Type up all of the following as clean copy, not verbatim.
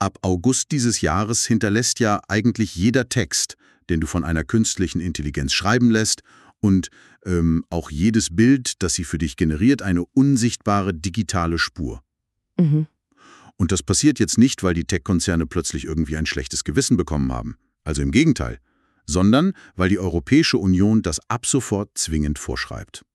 Ab August dieses Jahres hinterlässt ja eigentlich jeder Text, den du von einer künstlichen Intelligenz schreiben lässt, und auch jedes Bild, das sie für dich generiert, eine unsichtbare digitale Spur. Mhm. Und das passiert jetzt nicht, weil die Tech-Konzerne plötzlich irgendwie ein schlechtes Gewissen bekommen haben. Also im Gegenteil. Sondern weil die Europäische Union das ab sofort zwingend vorschreibt.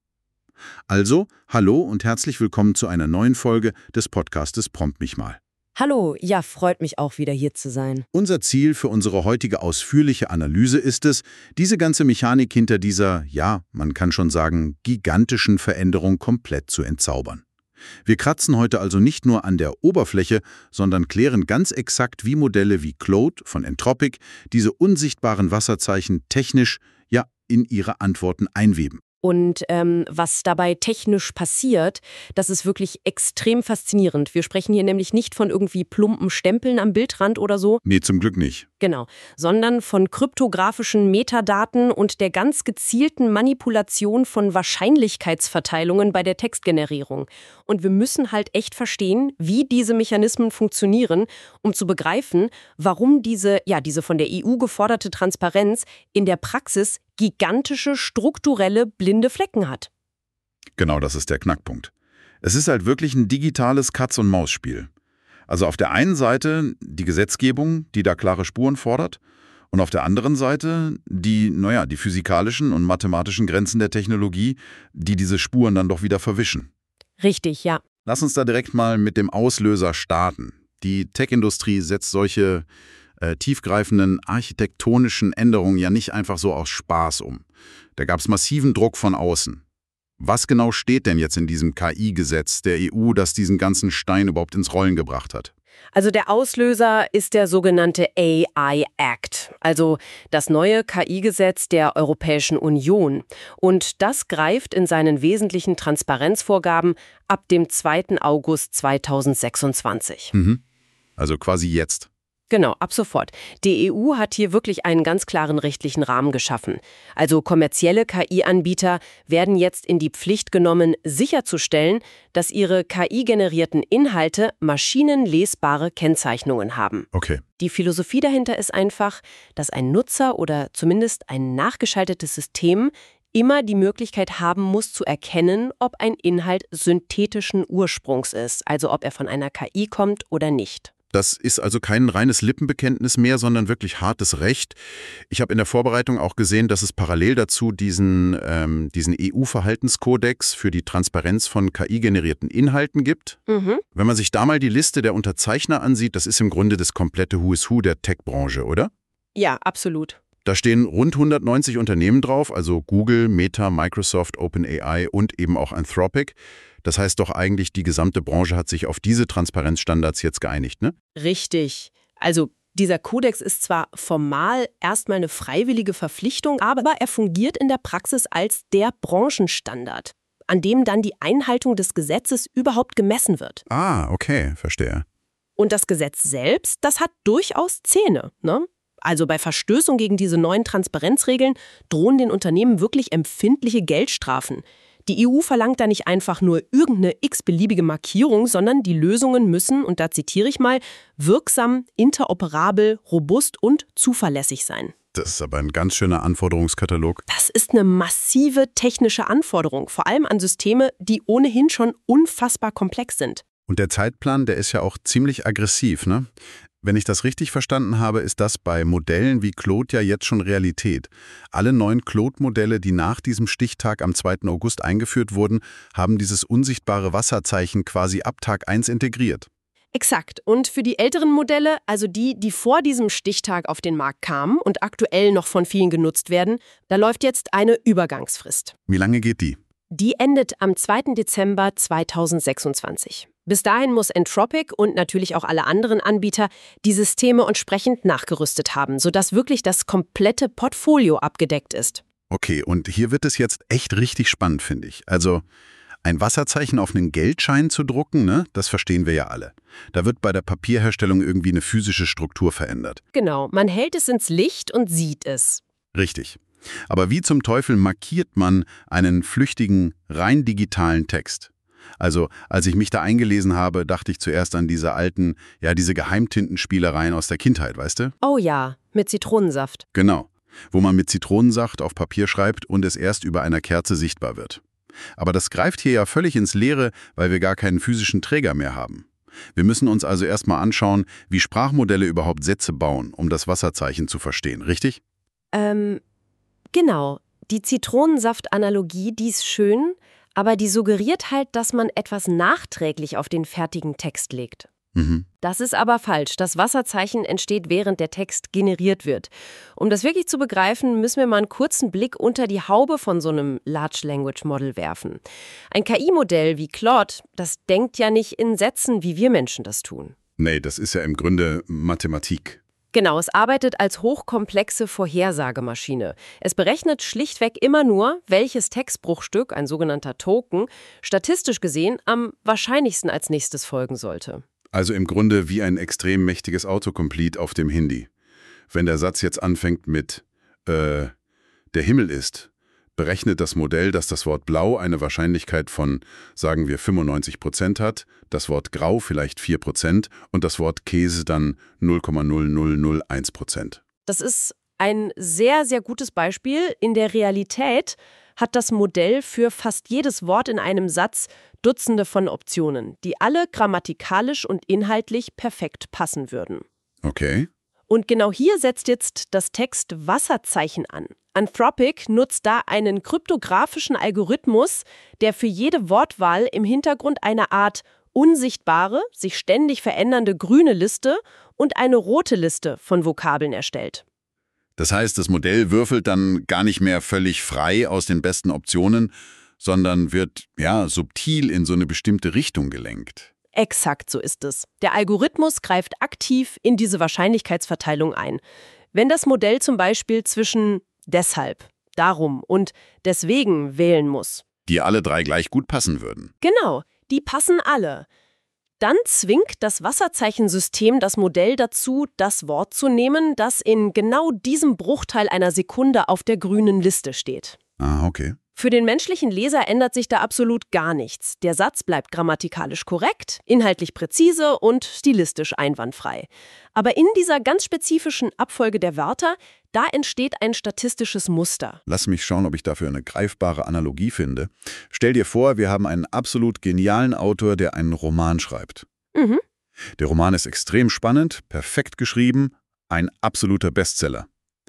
Also, hallo und herzlich willkommen zu einer neuen Folge des Podcastes Prompt mich mal. Hallo, ja, freut mich auch wieder hier zu sein. Unser Ziel für unsere heutige ausführliche Analyse ist es, diese ganze Mechanik hinter dieser, ja, man kann schon sagen, gigantischen Veränderung komplett zu entzaubern. Wir kratzen heute also nicht nur an der Oberfläche, sondern klären ganz exakt, wie Modelle wie Claude von Anthropic diese unsichtbaren Wasserzeichen technisch, ja, in ihre Antworten einweben. Und was dabei technisch passiert, das ist wirklich extrem faszinierend. Wir sprechen hier nämlich nicht von irgendwie plumpen Stempeln am Bildrand oder so. Nee, zum Glück nicht. Genau, sondern von kryptografischen Metadaten und der ganz gezielten Manipulation von Wahrscheinlichkeitsverteilungen bei der Textgenerierung. Und wir müssen halt echt verstehen, wie diese Mechanismen funktionieren, um zu begreifen, warum diese von der EU geforderte Transparenz in der Praxis gigantische strukturelle blinde Flecken hat. Genau, das ist der Knackpunkt. Es ist halt wirklich ein digitales Katz-und-Maus-Spiel. Also auf der einen Seite die Gesetzgebung, die da klare Spuren fordert, und auf der anderen Seite die physikalischen und mathematischen Grenzen der Technologie, die diese Spuren dann doch wieder verwischen. Richtig, ja. Lass uns da direkt mal mit dem Auslöser starten. Die Tech-Industrie setzt solche tiefgreifenden architektonischen Änderungen ja nicht einfach so aus Spaß um. Da gab es massiven Druck von außen. Was genau steht denn jetzt in diesem KI-Gesetz der EU, das diesen ganzen Stein überhaupt ins Rollen gebracht hat? Also der Auslöser ist der sogenannte AI Act, also das neue KI-Gesetz der Europäischen Union. Und das greift in seinen wesentlichen Transparenzvorgaben ab dem 2. August 2026. Also quasi jetzt. Genau, ab sofort. Die EU hat hier wirklich einen ganz klaren rechtlichen Rahmen geschaffen. Also kommerzielle KI-Anbieter werden jetzt in die Pflicht genommen, sicherzustellen, dass ihre KI-generierten Inhalte maschinenlesbare Kennzeichnungen haben. Okay. Die Philosophie dahinter ist einfach, dass ein Nutzer oder zumindest ein nachgeschaltetes System immer die Möglichkeit haben muss, zu erkennen, ob ein Inhalt synthetischen Ursprungs ist, also ob er von einer KI kommt oder nicht. Das ist also kein reines Lippenbekenntnis mehr, sondern wirklich hartes Recht. Ich habe in der Vorbereitung auch gesehen, dass es parallel dazu diesen EU-Verhaltenskodex für die Transparenz von KI-generierten Inhalten gibt. Wenn man sich da mal die Liste der Unterzeichner ansieht, das ist im Grunde das komplette Who is Who der Tech-Branche, oder? Ja, absolut. Da stehen rund 190 Unternehmen drauf, also Google, Meta, Microsoft, OpenAI und eben auch Anthropic. Das heißt doch eigentlich, die gesamte Branche hat sich auf diese Transparenzstandards jetzt geeinigt, ne? Richtig. Also dieser Kodex ist zwar formal erstmal eine freiwillige Verpflichtung, aber er fungiert in der Praxis als der Branchenstandard, an dem dann die Einhaltung des Gesetzes überhaupt gemessen wird. Ah, okay, verstehe. Und das Gesetz selbst, das hat durchaus Zähne, ne? Also bei Verstößen gegen diese neuen Transparenzregeln drohen den Unternehmen wirklich empfindliche Geldstrafen. Die EU verlangt da nicht einfach nur irgendeine x-beliebige Markierung, sondern die Lösungen müssen, und da zitiere ich mal, wirksam, interoperabel, robust und zuverlässig sein. Das ist aber ein ganz schöner Anforderungskatalog. Das ist eine massive technische Anforderung, vor allem an Systeme, die ohnehin schon unfassbar komplex sind. Und der Zeitplan, der ist ja auch ziemlich aggressiv, ne? Wenn ich das richtig verstanden habe, ist das bei Modellen wie Claude ja jetzt schon Realität. Alle neuen Claude-Modelle, die nach diesem Stichtag am 2. August eingeführt wurden, haben dieses unsichtbare Wasserzeichen quasi ab Tag 1 integriert. Exakt. Und für die älteren Modelle, also die vor diesem Stichtag auf den Markt kamen und aktuell noch von vielen genutzt werden, da läuft jetzt eine Übergangsfrist. Wie lange geht die? Die endet am 2. Dezember 2026. Bis dahin muss Anthropic und natürlich auch alle anderen Anbieter die Systeme entsprechend nachgerüstet haben, sodass wirklich das komplette Portfolio abgedeckt ist. Okay, und hier wird es jetzt echt richtig spannend, finde ich. Also ein Wasserzeichen auf einen Geldschein zu drucken, ne, das verstehen wir ja alle. Da wird bei der Papierherstellung irgendwie eine physische Struktur verändert. Genau, man hält es ins Licht und sieht es. Richtig. Aber wie zum Teufel markiert man einen flüchtigen, rein digitalen Text? Also, als ich mich da eingelesen habe, dachte ich zuerst an diese alten, ja, diese Geheimtintenspielereien aus der Kindheit, weißt du? Oh ja, mit Zitronensaft. Genau. Wo man mit Zitronensaft auf Papier schreibt und es erst über einer Kerze sichtbar wird. Aber das greift hier ja völlig ins Leere, weil wir gar keinen physischen Träger mehr haben. Wir müssen uns also erstmal anschauen, wie Sprachmodelle überhaupt Sätze bauen, um das Wasserzeichen zu verstehen, richtig? Genau. Die Zitronensaft-Analogie, die ist schön, aber die suggeriert halt, dass man etwas nachträglich auf den fertigen Text legt. Das ist aber falsch. Das Wasserzeichen entsteht, während der Text generiert wird. Um das wirklich zu begreifen, müssen wir mal einen kurzen Blick unter die Haube von so einem Large Language Model werfen. Ein KI-Modell wie Claude, das denkt ja nicht in Sätzen, wie wir Menschen das tun. Nee, das ist ja im Grunde Mathematik. Genau, es arbeitet als hochkomplexe Vorhersagemaschine. Es berechnet schlichtweg immer nur, welches Textbruchstück, ein sogenannter Token, statistisch gesehen am wahrscheinlichsten als nächstes folgen sollte. Also im Grunde wie ein extrem mächtiges Autocomplete auf dem Handy. Wenn der Satz jetzt anfängt mit der Himmel ist, berechnet das Modell, dass das Wort blau eine Wahrscheinlichkeit von, sagen wir, 95% hat, das Wort grau vielleicht 4% und das Wort Käse dann 0,0001%. Das ist ein sehr, sehr gutes Beispiel. In der Realität hat das Modell für fast jedes Wort in einem Satz Dutzende von Optionen, die alle grammatikalisch und inhaltlich perfekt passen würden. Okay. Und genau hier setzt jetzt das Text-Wasserzeichen an. Anthropic nutzt da einen kryptografischen Algorithmus, der für jede Wortwahl im Hintergrund eine Art unsichtbare, sich ständig verändernde grüne Liste und eine rote Liste von Vokabeln erstellt. Das heißt, das Modell würfelt dann gar nicht mehr völlig frei aus den besten Optionen, sondern wird, ja, subtil in so eine bestimmte Richtung gelenkt. Exakt so ist es. Der Algorithmus greift aktiv in diese Wahrscheinlichkeitsverteilung ein. Wenn das Modell zum Beispiel zwischen deshalb, darum und deswegen wählen muss. Die alle drei gleich gut passen würden. Genau, die passen alle. Dann zwingt das Wasserzeichensystem das Modell dazu, das Wort zu nehmen, das in genau diesem Bruchteil einer Sekunde auf der grünen Liste steht. Ah, okay. Für den menschlichen Leser ändert sich da absolut gar nichts. Der Satz bleibt grammatikalisch korrekt, inhaltlich präzise und stilistisch einwandfrei. Aber in dieser ganz spezifischen Abfolge der Wörter, da entsteht ein statistisches Muster. Lass mich schauen, ob ich dafür eine greifbare Analogie finde. Stell dir vor, wir haben einen absolut genialen Autor, der einen Roman schreibt. Der Roman ist extrem spannend, perfekt geschrieben, ein absoluter Bestseller.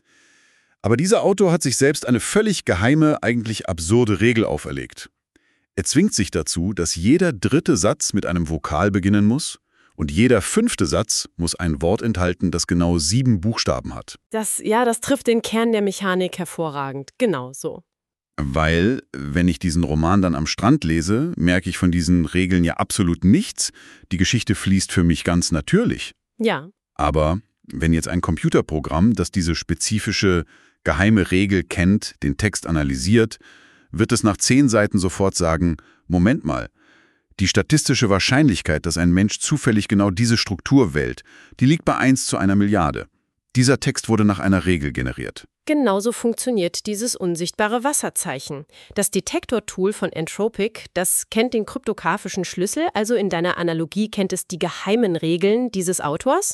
Aber dieser Autor hat sich selbst eine völlig geheime, eigentlich absurde Regel auferlegt. Er zwingt sich dazu, dass jeder dritte Satz mit einem Vokal beginnen muss und jeder fünfte Satz muss ein Wort enthalten, das genau 7 Buchstaben hat. Das trifft den Kern der Mechanik hervorragend. Genau so. Weil, wenn ich diesen Roman dann am Strand lese, merke ich von diesen Regeln ja absolut nichts. Die Geschichte fließt für mich ganz natürlich. Ja. Aber wenn jetzt ein Computerprogramm, das diese spezifische geheime Regel kennt, den Text analysiert, wird es nach 10 Seiten sofort sagen, Moment mal, die statistische Wahrscheinlichkeit, dass ein Mensch zufällig genau diese Struktur wählt, die liegt bei 1 zu 1 Milliarde. Dieser Text wurde nach einer Regel generiert. Genauso funktioniert dieses unsichtbare Wasserzeichen. Das Detektor-Tool von Anthropic, das kennt den kryptografischen Schlüssel, also in deiner Analogie kennt es die geheimen Regeln dieses Autors.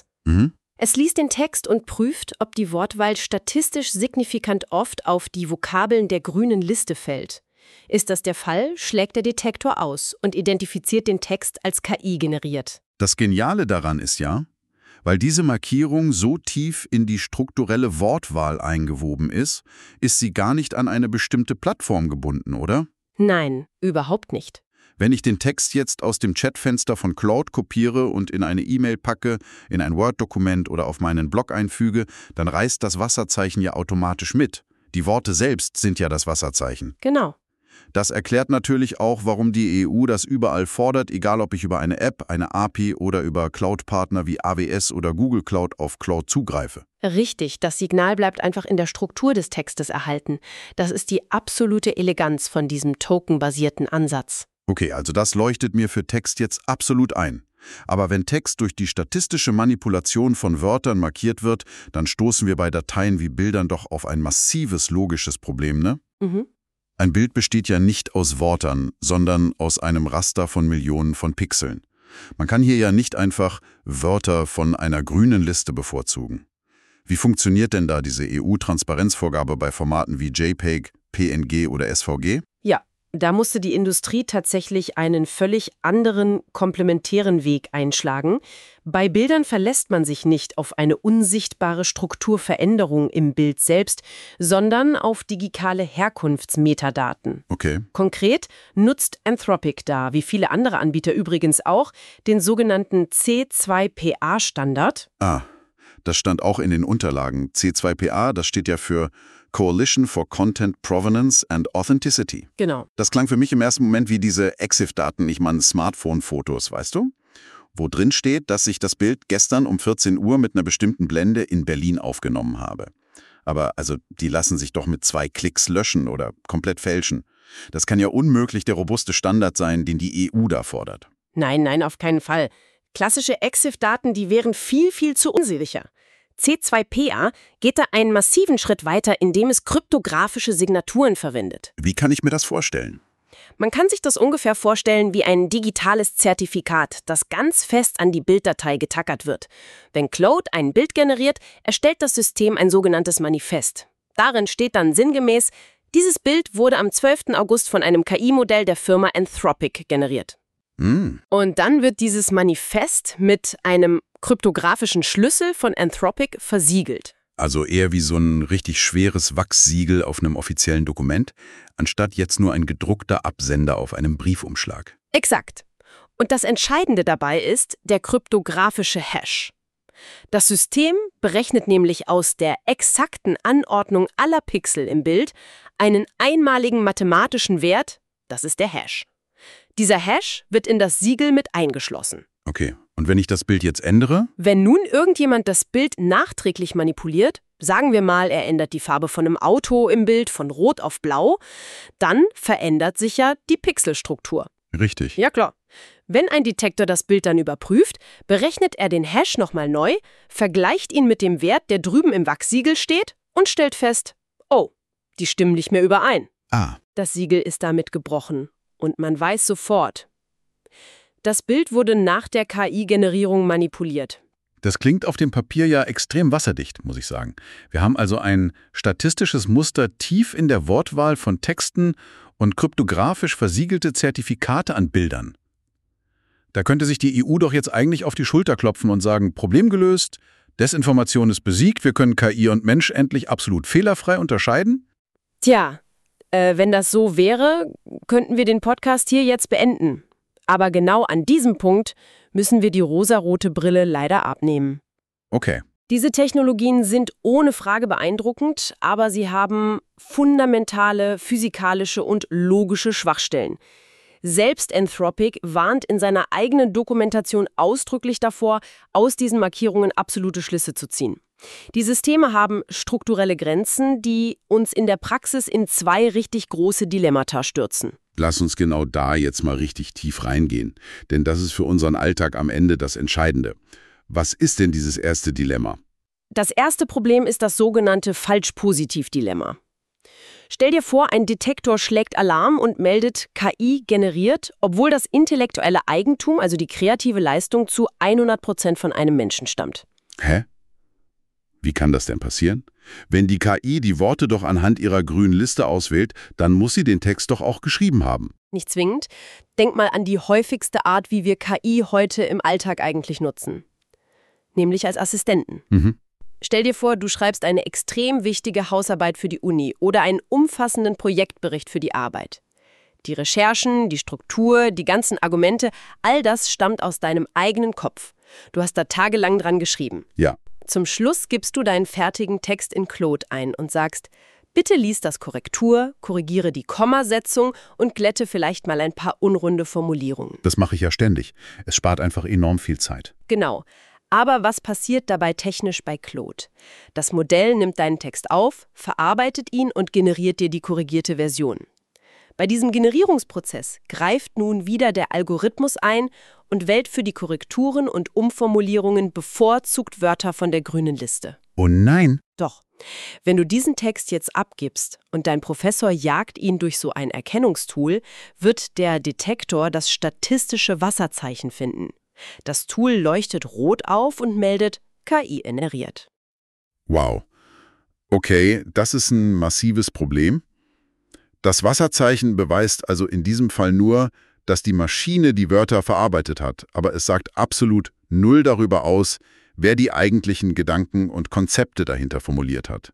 Es liest den Text und prüft, ob die Wortwahl statistisch signifikant oft auf die Vokabeln der grünen Liste fällt. Ist das der Fall, schlägt der Detektor aus und identifiziert den Text als KI generiert. Das Geniale daran ist ja, weil diese Markierung so tief in die strukturelle Wortwahl eingewoben ist sie gar nicht an eine bestimmte Plattform gebunden, oder? Nein, überhaupt nicht. Wenn ich den Text jetzt aus dem Chatfenster von Claude kopiere und in eine E-Mail packe, in ein Word-Dokument oder auf meinen Blog einfüge, dann reißt das Wasserzeichen ja automatisch mit. Die Worte selbst sind ja das Wasserzeichen. Genau. Das erklärt natürlich auch, warum die EU das überall fordert, egal ob ich über eine App, eine API oder über Cloud-Partner wie AWS oder Google Cloud auf Claude zugreife. Richtig, das Signal bleibt einfach in der Struktur des Textes erhalten. Das ist die absolute Eleganz von diesem tokenbasierten Ansatz. Okay, also das leuchtet mir für Text jetzt absolut ein. Aber wenn Text durch die statistische Manipulation von Wörtern markiert wird, dann stoßen wir bei Dateien wie Bildern doch auf ein massives logisches Problem, ne? Ein Bild besteht ja nicht aus Worten, sondern aus einem Raster von Millionen von Pixeln. Man kann hier ja nicht einfach Wörter von einer grünen Liste bevorzugen. Wie funktioniert denn da diese EU-Transparenzvorgabe bei Formaten wie JPEG, PNG oder SVG? Ja, da musste die Industrie tatsächlich einen völlig anderen, komplementären Weg einschlagen. Bei Bildern verlässt man sich nicht auf eine unsichtbare Strukturveränderung im Bild selbst, sondern auf digitale Herkunftsmetadaten. Okay. Konkret nutzt Anthropic da, wie viele andere Anbieter übrigens auch, den sogenannten C2PA-Standard. Das stand auch in den Unterlagen. C2PA, das steht ja für Coalition for Content Provenance and Authenticity. Genau. Das klang für mich im ersten Moment wie diese EXIF-Daten, ich meine Smartphone-Fotos, weißt du? Wo drin steht, dass ich das Bild gestern um 14 Uhr mit einer bestimmten Blende in Berlin aufgenommen habe. Aber also, die lassen sich doch mit 2 Klicks löschen oder komplett fälschen. Das kann ja unmöglich der robuste Standard sein, den die EU da fordert. Nein, auf keinen Fall. Klassische EXIF-Daten, die wären viel, viel zu unsicher. C2PA geht da einen massiven Schritt weiter, indem es kryptografische Signaturen verwendet. Wie kann ich mir das vorstellen? Man kann sich das ungefähr vorstellen wie ein digitales Zertifikat, das ganz fest an die Bilddatei getackert wird. Wenn Claude ein Bild generiert, erstellt das System ein sogenanntes Manifest. Darin steht dann sinngemäß, dieses Bild wurde am 12. August von einem KI-Modell der Firma Anthropic generiert. Und dann wird dieses Manifest mit einem kryptografischen Schlüssel von Anthropic versiegelt. Also eher wie so ein richtig schweres Wachssiegel auf einem offiziellen Dokument, anstatt jetzt nur ein gedruckter Absender auf einem Briefumschlag. Exakt. Und das Entscheidende dabei ist der kryptografische Hash. Das System berechnet nämlich aus der exakten Anordnung aller Pixel im Bild einen einmaligen mathematischen Wert, das ist der Hash. Dieser Hash wird in das Siegel mit eingeschlossen. Okay, und wenn ich das Bild jetzt ändere? Wenn nun irgendjemand das Bild nachträglich manipuliert, sagen wir mal, er ändert die Farbe von einem Auto im Bild von rot auf blau, dann verändert sich ja die Pixelstruktur. Richtig. Ja klar. Wenn ein Detektor das Bild dann überprüft, berechnet er den Hash nochmal neu, vergleicht ihn mit dem Wert, der drüben im Wachsiegel steht und stellt fest, oh, die stimmen nicht mehr überein. Das Siegel ist damit gebrochen. Und man weiß sofort, das Bild wurde nach der KI-Generierung manipuliert. Das klingt auf dem Papier ja extrem wasserdicht, muss ich sagen. Wir haben also ein statistisches Muster tief in der Wortwahl von Texten und kryptografisch versiegelte Zertifikate an Bildern. Da könnte sich die EU doch jetzt eigentlich auf die Schulter klopfen und sagen, Problem gelöst, Desinformation ist besiegt, wir können KI und Mensch endlich absolut fehlerfrei unterscheiden? Tja, wenn das so wäre, könnten wir den Podcast hier jetzt beenden. Aber genau an diesem Punkt müssen wir die rosarote Brille leider abnehmen. Okay. Diese Technologien sind ohne Frage beeindruckend, aber sie haben fundamentale physikalische und logische Schwachstellen. Selbst Anthropic warnt in seiner eigenen Dokumentation ausdrücklich davor, aus diesen Markierungen absolute Schlüsse zu ziehen. Die Systeme haben strukturelle Grenzen, die uns in der Praxis in 2 richtig große Dilemmata stürzen. Lass uns genau da jetzt mal richtig tief reingehen, denn das ist für unseren Alltag am Ende das Entscheidende. Was ist denn dieses erste Dilemma? Das erste Problem ist das sogenannte Falsch-Positiv-Dilemma. Stell dir vor, ein Detektor schlägt Alarm und meldet KI generiert, obwohl das intellektuelle Eigentum, also die kreative Leistung, zu 100% von einem Menschen stammt. Hä? Wie kann das denn passieren? Wenn die KI die Worte doch anhand ihrer grünen Liste auswählt, dann muss sie den Text doch auch geschrieben haben. Nicht zwingend. Denk mal an die häufigste Art, wie wir KI heute im Alltag eigentlich nutzen. Nämlich als Assistenten. Stell dir vor, du schreibst eine extrem wichtige Hausarbeit für die Uni oder einen umfassenden Projektbericht für die Arbeit. Die Recherchen, die Struktur, die ganzen Argumente, all das stammt aus deinem eigenen Kopf. Du hast da tagelang dran geschrieben. Ja. Zum Schluss gibst du deinen fertigen Text in Claude ein und sagst, bitte lies das Korrektur, korrigiere die Kommasetzung und glätte vielleicht mal ein paar unrunde Formulierungen. Das mache ich ja ständig. Es spart einfach enorm viel Zeit. Genau. Aber was passiert dabei technisch bei Claude? Das Modell nimmt deinen Text auf, verarbeitet ihn und generiert dir die korrigierte Version. Bei diesem Generierungsprozess greift nun wieder der Algorithmus ein und wählt für die Korrekturen und Umformulierungen bevorzugt Wörter von der grünen Liste. Oh nein. Doch. Wenn du diesen Text jetzt abgibst und dein Professor jagt ihn durch so ein Erkennungstool, wird der Detektor das statistische Wasserzeichen finden. Das Tool leuchtet rot auf und meldet KI generiert. Wow. Okay, das ist ein massives Problem. Das Wasserzeichen beweist also in diesem Fall nur, dass die Maschine die Wörter verarbeitet hat, aber es sagt absolut null darüber aus, wer die eigentlichen Gedanken und Konzepte dahinter formuliert hat.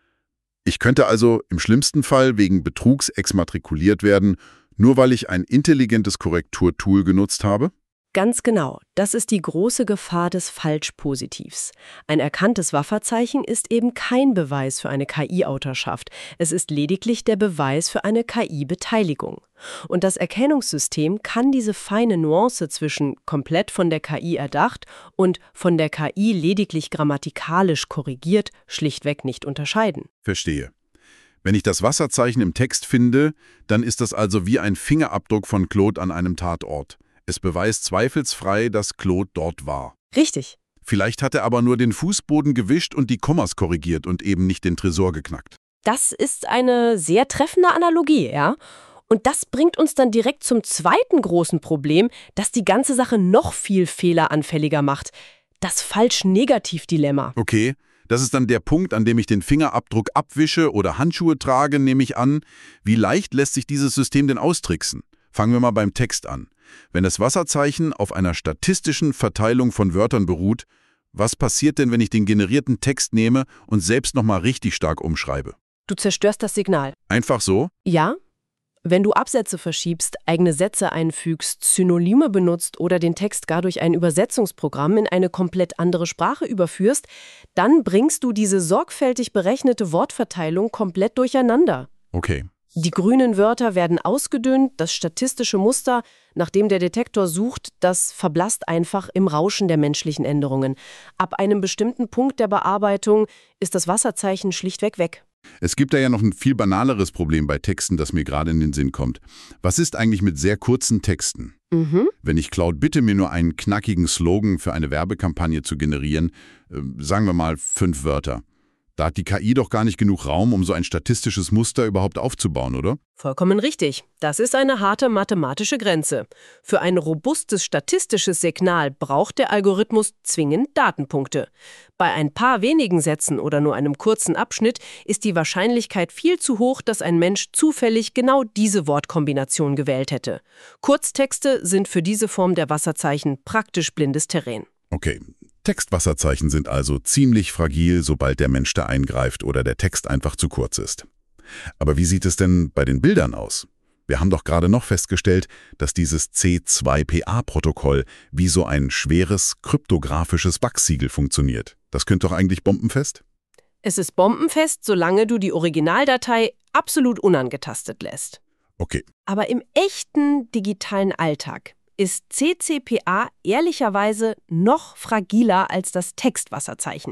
Ich könnte also im schlimmsten Fall wegen Betrugs exmatrikuliert werden, nur weil ich ein intelligentes Korrekturtool genutzt habe? Ganz genau, das ist die große Gefahr des Falschpositivs. Ein erkanntes Wasserzeichen ist eben kein Beweis für eine KI-Autorschaft. Es ist lediglich der Beweis für eine KI-Beteiligung. Und das Erkennungssystem kann diese feine Nuance zwischen komplett von der KI erdacht und von der KI lediglich grammatikalisch korrigiert schlichtweg nicht unterscheiden. Verstehe. Wenn ich das Wasserzeichen im Text finde, dann ist das also wie ein Fingerabdruck von Claude an einem Tatort. Es beweist zweifelsfrei, dass Claude dort war. Richtig. Vielleicht hat er aber nur den Fußboden gewischt und die Kommas korrigiert und eben nicht den Tresor geknackt. Das ist eine sehr treffende Analogie, ja? Und das bringt uns dann direkt zum zweiten großen Problem, das die ganze Sache noch viel fehleranfälliger macht. Das Falsch-Negativ-Dilemma. Okay, das ist dann der Punkt, an dem ich den Fingerabdruck abwische oder Handschuhe trage, nehme ich an. Wie leicht lässt sich dieses System denn austricksen? Fangen wir mal beim Text an. Wenn das Wasserzeichen auf einer statistischen Verteilung von Wörtern beruht, was passiert denn, wenn ich den generierten Text nehme und selbst nochmal richtig stark umschreibe? Du zerstörst das Signal. Einfach so? Ja. Wenn du Absätze verschiebst, eigene Sätze einfügst, Synonyme benutzt oder den Text gar durch ein Übersetzungsprogramm in eine komplett andere Sprache überführst, dann bringst du diese sorgfältig berechnete Wortverteilung komplett durcheinander. Okay. Die grünen Wörter werden ausgedünnt, das statistische Muster, nach dem der Detektor sucht, das verblasst einfach im Rauschen der menschlichen Änderungen. Ab einem bestimmten Punkt der Bearbeitung ist das Wasserzeichen schlichtweg weg. Es gibt da ja noch ein viel banaleres Problem bei Texten, das mir gerade in den Sinn kommt. Was ist eigentlich mit sehr kurzen Texten? Wenn ich Claude bitte, mir nur einen knackigen Slogan für eine Werbekampagne zu generieren, sagen wir mal 5 Wörter. Da hat die KI doch gar nicht genug Raum, um so ein statistisches Muster überhaupt aufzubauen, oder? Vollkommen richtig. Das ist eine harte mathematische Grenze. Für ein robustes statistisches Signal braucht der Algorithmus zwingend Datenpunkte. Bei ein paar wenigen Sätzen oder nur einem kurzen Abschnitt ist die Wahrscheinlichkeit viel zu hoch, dass ein Mensch zufällig genau diese Wortkombination gewählt hätte. Kurztexte sind für diese Form der Wasserzeichen praktisch blindes Terrain. Okay. Textwasserzeichen sind also ziemlich fragil, sobald der Mensch da eingreift oder der Text einfach zu kurz ist. Aber wie sieht es denn bei den Bildern aus? Wir haben doch gerade noch festgestellt, dass dieses C2PA-Protokoll wie so ein schweres kryptografisches Wachssiegel funktioniert. Das könnte doch eigentlich bombenfest? Es ist bombenfest, solange du die Originaldatei absolut unangetastet lässt. Okay. Aber im echten digitalen Alltag ist CCPA ehrlicherweise noch fragiler als das Textwasserzeichen.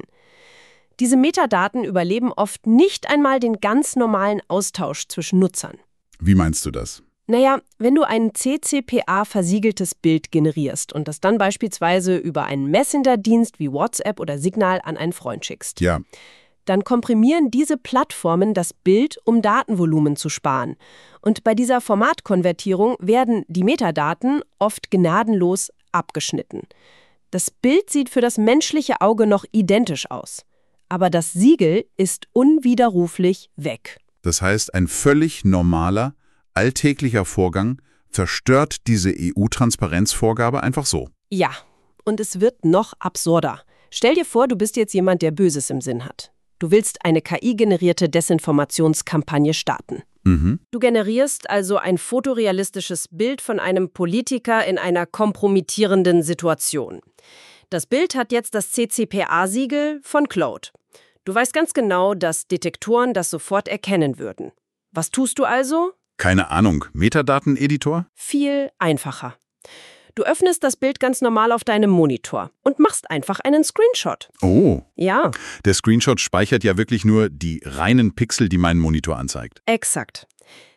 Diese Metadaten überleben oft nicht einmal den ganz normalen Austausch zwischen Nutzern. Wie meinst du das? Naja, wenn du ein CCPA-versiegeltes Bild generierst und das dann beispielsweise über einen Messenger-Dienst wie WhatsApp oder Signal an einen Freund schickst, Ja. dann komprimieren diese Plattformen das Bild, um Datenvolumen zu sparen. Und bei dieser Formatkonvertierung werden die Metadaten oft gnadenlos abgeschnitten. Das Bild sieht für das menschliche Auge noch identisch aus. Aber das Siegel ist unwiderruflich weg. Das heißt, ein völlig normaler, alltäglicher Vorgang zerstört diese EU-Transparenzvorgabe einfach so. Ja, und es wird noch absurder. Stell dir vor, du bist jetzt jemand, der Böses im Sinn hat. Du willst eine KI-generierte Desinformationskampagne starten. Du generierst also ein fotorealistisches Bild von einem Politiker in einer kompromittierenden Situation. Das Bild hat jetzt das CCPA-Siegel von Claude. Du weißt ganz genau, dass Detektoren das sofort erkennen würden. Was tust du also? Keine Ahnung. Metadateneditor? Viel einfacher. Du öffnest das Bild ganz normal auf deinem Monitor und machst einfach einen Screenshot. Oh. Ja. Der Screenshot speichert ja wirklich nur die reinen Pixel, die mein Monitor anzeigt. Exakt.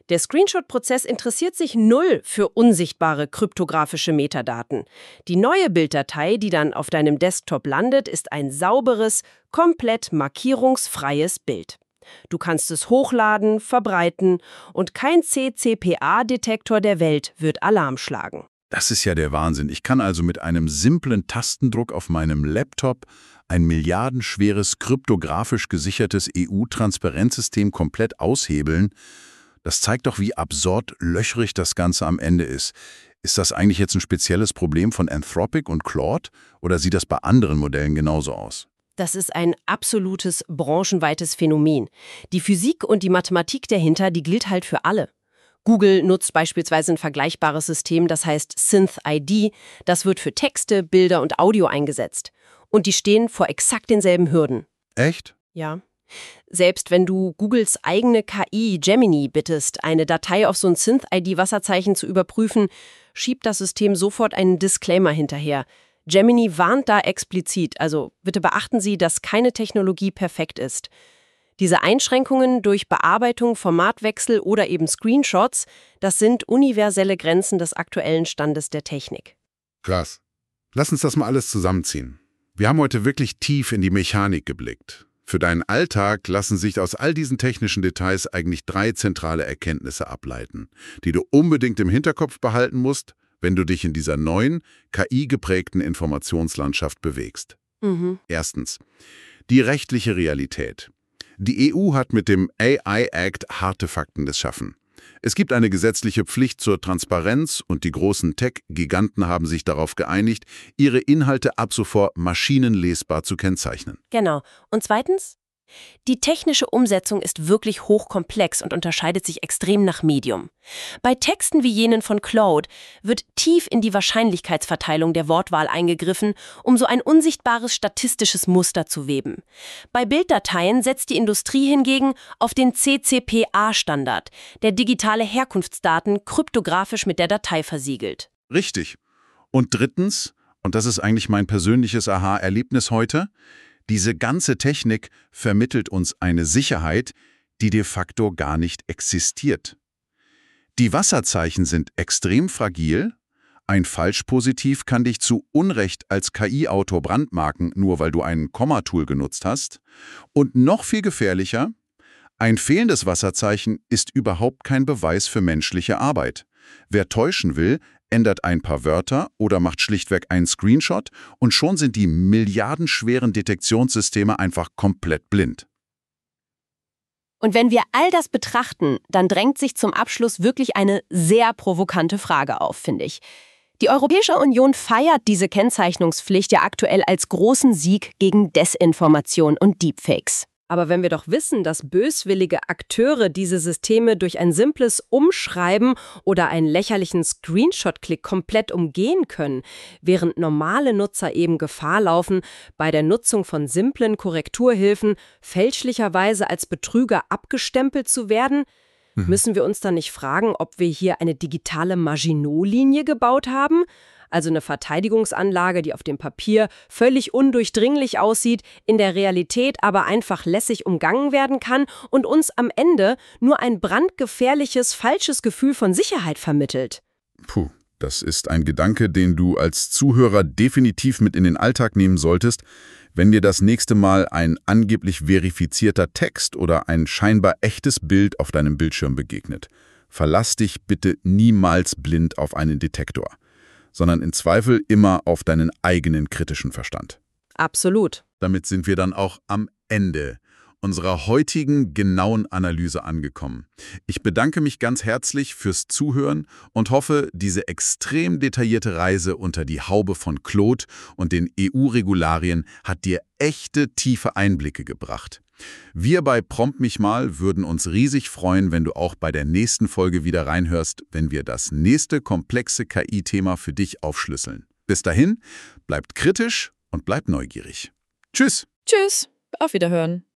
Der Screenshot-Prozess interessiert sich null für unsichtbare kryptografische Metadaten. Die neue Bilddatei, die dann auf deinem Desktop landet, ist ein sauberes, komplett markierungsfreies Bild. Du kannst es hochladen, verbreiten und kein CCPA-Detektor der Welt wird Alarm schlagen. Das ist ja der Wahnsinn. Ich kann also mit einem simplen Tastendruck auf meinem Laptop ein milliardenschweres, kryptografisch gesichertes EU-Transparenzsystem komplett aushebeln. Das zeigt doch, wie absurd löchrig das Ganze am Ende ist. Ist das eigentlich jetzt ein spezielles Problem von Anthropic und Claude oder sieht das bei anderen Modellen genauso aus? Das ist ein absolutes branchenweites Phänomen. Die Physik und die Mathematik dahinter, die gilt halt für alle. Google nutzt beispielsweise ein vergleichbares System, das heißt SynthID. Das wird für Texte, Bilder und Audio eingesetzt. Und die stehen vor exakt denselben Hürden. Echt? Ja. Selbst wenn du Googles eigene KI Gemini bittest, eine Datei auf so ein SynthID-Wasserzeichen zu überprüfen, schiebt das System sofort einen Disclaimer hinterher. Gemini warnt da explizit, also bitte beachten Sie, dass keine Technologie perfekt ist. Diese Einschränkungen durch Bearbeitung, Formatwechsel oder eben Screenshots, das sind universelle Grenzen des aktuellen Standes der Technik. Krass. Lass uns das mal alles zusammenziehen. Wir haben heute wirklich tief in die Mechanik geblickt. Für deinen Alltag lassen sich aus all diesen technischen Details eigentlich 3 zentrale Erkenntnisse ableiten, die du unbedingt im Hinterkopf behalten musst, wenn du dich in dieser neuen, KI-geprägten Informationslandschaft bewegst. Erstens, die rechtliche Realität. Die EU hat mit dem AI Act harte Fakten geschaffen. Es gibt eine gesetzliche Pflicht zur Transparenz und die großen Tech-Giganten haben sich darauf geeinigt, ihre Inhalte ab sofort maschinenlesbar zu kennzeichnen. Genau. Und zweitens? Die technische Umsetzung ist wirklich hochkomplex und unterscheidet sich extrem nach Medium. Bei Texten wie jenen von Claude wird tief in die Wahrscheinlichkeitsverteilung der Wortwahl eingegriffen, um so ein unsichtbares statistisches Muster zu weben. Bei Bilddateien setzt die Industrie hingegen auf den CCPA-Standard, der digitale Herkunftsdaten kryptografisch mit der Datei versiegelt. Richtig. Und drittens, und das ist eigentlich mein persönliches Aha-Erlebnis heute, diese ganze Technik vermittelt uns eine Sicherheit, die de facto gar nicht existiert. Die Wasserzeichen sind extrem fragil. Ein Falschpositiv kann dich zu Unrecht als KI-Autor brandmarken, nur weil du ein Kommatool genutzt hast. Und noch viel gefährlicher, ein fehlendes Wasserzeichen ist überhaupt kein Beweis für menschliche Arbeit. Wer täuschen will, ändert ein paar Wörter oder macht schlichtweg einen Screenshot und schon sind die milliardenschweren Detektionssysteme einfach komplett blind. Und wenn wir all das betrachten, dann drängt sich zum Abschluss wirklich eine sehr provokante Frage auf, finde ich. Die Europäische Union feiert diese Kennzeichnungspflicht ja aktuell als großen Sieg gegen Desinformation und Deepfakes. Aber wenn wir doch wissen, dass böswillige Akteure diese Systeme durch ein simples Umschreiben oder einen lächerlichen Screenshot-Klick komplett umgehen können, während normale Nutzer eben Gefahr laufen, bei der Nutzung von simplen Korrekturhilfen fälschlicherweise als Betrüger abgestempelt zu werden, müssen wir uns dann nicht fragen, ob wir hier eine digitale Maginot-Linie gebaut haben? Also eine Verteidigungsanlage, die auf dem Papier völlig undurchdringlich aussieht, in der Realität aber einfach lässig umgangen werden kann und uns am Ende nur ein brandgefährliches, falsches Gefühl von Sicherheit vermittelt. Puh, das ist ein Gedanke, den du als Zuhörer definitiv mit in den Alltag nehmen solltest, wenn dir das nächste Mal ein angeblich verifizierter Text oder ein scheinbar echtes Bild auf deinem Bildschirm begegnet. Verlass dich bitte niemals blind auf einen Detektor, sondern im Zweifel immer auf deinen eigenen kritischen Verstand. Absolut. Damit sind wir dann auch am Ende unserer heutigen genauen Analyse angekommen. Ich bedanke mich ganz herzlich fürs Zuhören und hoffe, diese extrem detaillierte Reise unter die Haube von Claude und den EU-Regularien hat dir echte, tiefe Einblicke gebracht. Wir bei Prompt mich mal würden uns riesig freuen, wenn du auch bei der nächsten Folge wieder reinhörst, wenn wir das nächste komplexe KI-Thema für dich aufschlüsseln. Bis dahin, bleibt kritisch und bleibt neugierig. Tschüss! Tschüss, auf Wiederhören.